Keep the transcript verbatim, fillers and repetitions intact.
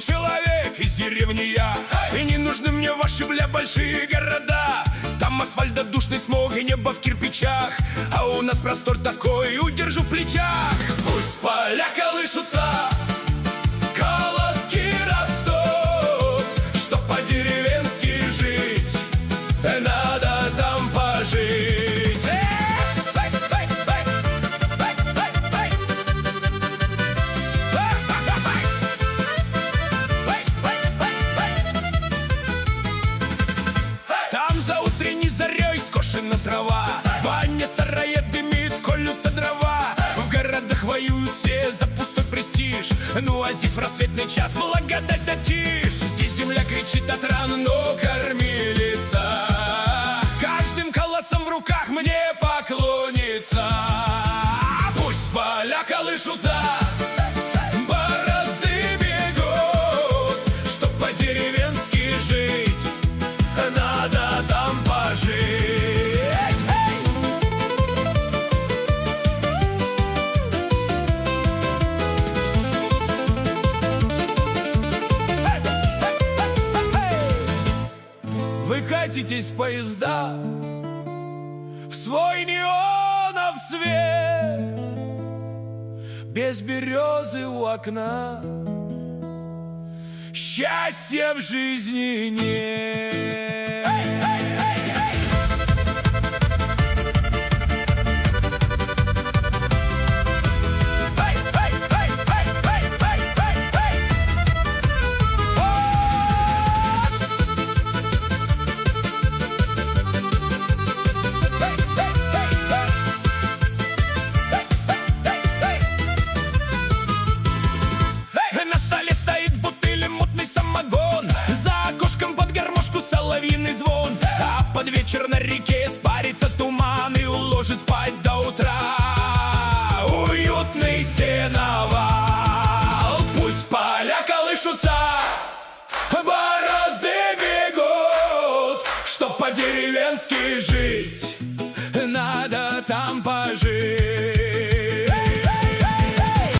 человек из деревни я. И не нужны мне ваши, бля, большие города. Там асфальт да душный смог и небо в кирпичах, а у нас простор такой, удержу в плечах. Пусть поля колышутся, колоски растут, чтоб по-деревенски жить, надо там пожить. Там за утренней зарей скошена трава, баня старая дымит, колются дрова. В городах воюют все за пустой престиж, ну а здесь в рассветный час благодать да тишь. Здесь земля кричит от ран, но кормилица каждым колосом в руках мне поклонится. Пусть поля колышутся, борозды бегут, чтоб по-деревенски жить, надо там пожить. Вы катитесь в поезда в свой неонов свет, без березы у окна счастья в жизни нет. На столе стоит бутыль и мутный самогон, за окошком под гармошку соловьиный звон, а под вечер на реке испарится туман и уложит спать до утра уютный сеновал. Пусть поля колышутся, борозды бегут, чтоб по-деревенски жить, надо там пожить.